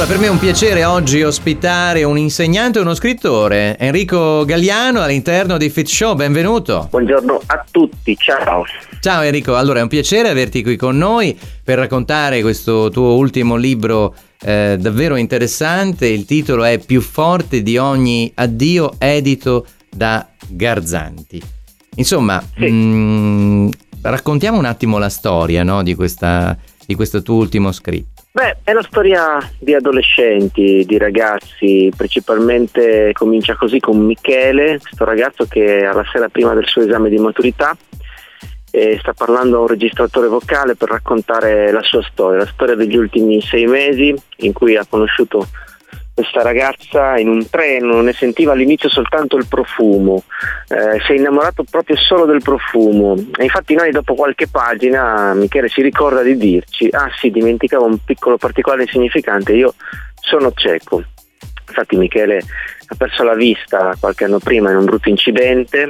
Per me è un piacere oggi ospitare un insegnante e uno scrittore, Enrico Galliano, all'interno di Fit Show. Benvenuto. Buongiorno a tutti, ciao. Ciao Enrico, allora è un piacere averti qui con noi per raccontare questo tuo ultimo libro davvero interessante. Il titolo è Più forte di ogni addio, edito da Garzanti. Insomma, Sì. Raccontiamo un attimo la storia, no, di questo tuo ultimo scritto. Beh, è una storia di adolescenti, di ragazzi, principalmente comincia così con Michele, questo ragazzo che alla sera prima del suo esame di maturità sta parlando a un registratore vocale per raccontare la sua storia, la storia degli ultimi 6 mesi in cui ha conosciuto questa ragazza in un treno, ne sentiva all'inizio soltanto il profumo, si è innamorato proprio solo del profumo e infatti noi dopo qualche pagina Michele si ricorda di dirci: ah sì, dimenticavo un piccolo particolare insignificante, io sono cieco. Infatti Michele ha perso la vista qualche anno prima in un brutto incidente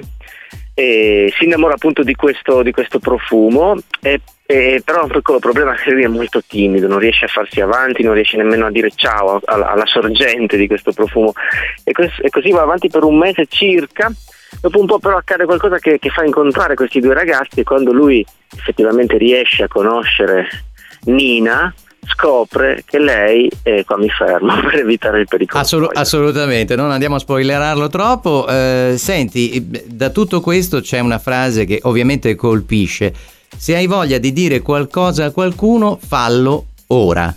e si innamora appunto di questo profumo però ha un piccolo problema, che lui è molto timido, non riesce a farsi avanti, non riesce nemmeno a dire ciao alla sorgente di questo profumo e così va avanti per un mese circa. Dopo un po' però accade qualcosa che fa incontrare questi due ragazzi e quando lui effettivamente riesce a conoscere Nina scopre che lei, qua mi fermo per evitare il pericolo. Assolutamente, non andiamo a spoilerarlo troppo. Senti, da tutto questo c'è una frase che ovviamente colpisce: se hai voglia di dire qualcosa a qualcuno, fallo ora.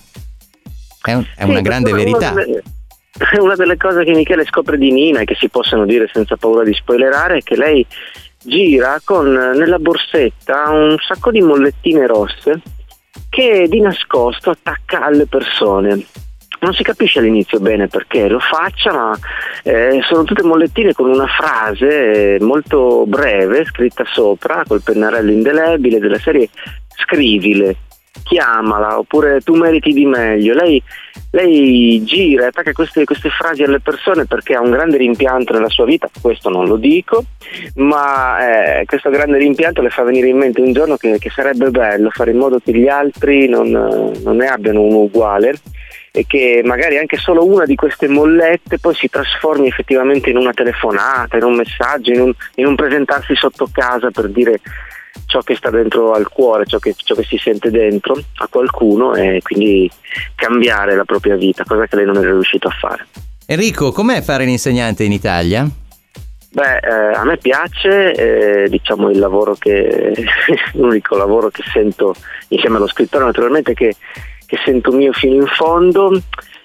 È una grande verità. È una delle cose che Michele scopre di Nina e che si possono dire senza paura di spoilerare, è che lei gira con nella borsetta un sacco di mollettine rosse che di nascosto attacca alle persone. Non si capisce all'inizio bene perché lo faccia, ma sono tutte mollettine con una frase molto breve scritta sopra col pennarello indelebile della serie: scrivile, chiamala, oppure tu meriti di meglio. Lei gira e attacca queste frasi alle persone perché ha un grande rimpianto nella sua vita, questo non lo dico, ma questo grande rimpianto le fa venire in mente un giorno che sarebbe bello fare in modo che gli altri non ne abbiano uno uguale e che magari anche solo una di queste mollette poi si trasformi effettivamente in una telefonata, in un messaggio, in un presentarsi sotto casa per dire ciò che sta dentro al cuore, ciò che si sente dentro a qualcuno e quindi cambiare la propria vita, cosa che lei non è riuscita a fare. Enrico, com'è fare l'insegnante in Italia? Beh, a me piace, diciamo il lavoro l'unico lavoro che sento insieme allo scrittore naturalmente che sento mio fino in fondo.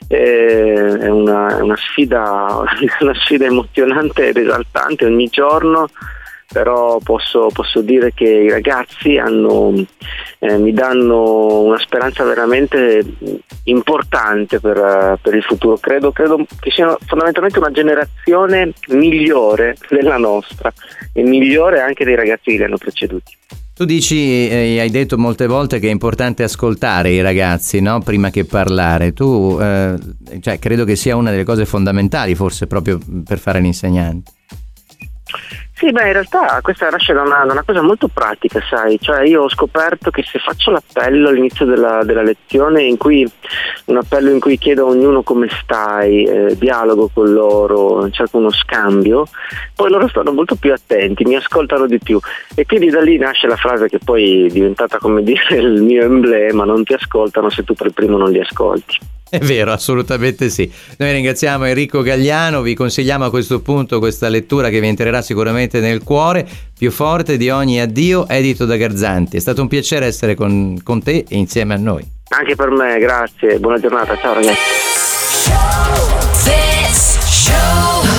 È una sfida emozionante ed esaltante ogni giorno, però posso dire che i ragazzi mi danno una speranza veramente importante per il futuro. Credo che siano fondamentalmente una generazione migliore della nostra e migliore anche dei ragazzi che li hanno preceduti. Tu dici, hai detto molte volte che è importante ascoltare i ragazzi, no? Prima che parlare. Tu, credo che sia una delle cose fondamentali, forse proprio per fare l'insegnante. Sì, in realtà questa nasce da una cosa molto pratica, sai, cioè io ho scoperto che se faccio l'appello all'inizio della lezione, un appello in cui chiedo a ognuno come stai, dialogo con loro, cerco uno scambio, poi loro stanno molto più attenti, mi ascoltano di più e quindi da lì nasce la frase che poi è diventata, come dire, il mio emblema: non ti ascoltano se tu per primo non li ascolti. È vero, assolutamente sì. Noi ringraziamo Enrico Galliano, vi consigliamo a questo punto questa lettura che vi entrerà sicuramente nel cuore, Più forte di ogni addio, edito da Garzanti. È stato un piacere essere con te e insieme a noi. Anche per me, grazie, buona giornata, ciao ragazzi.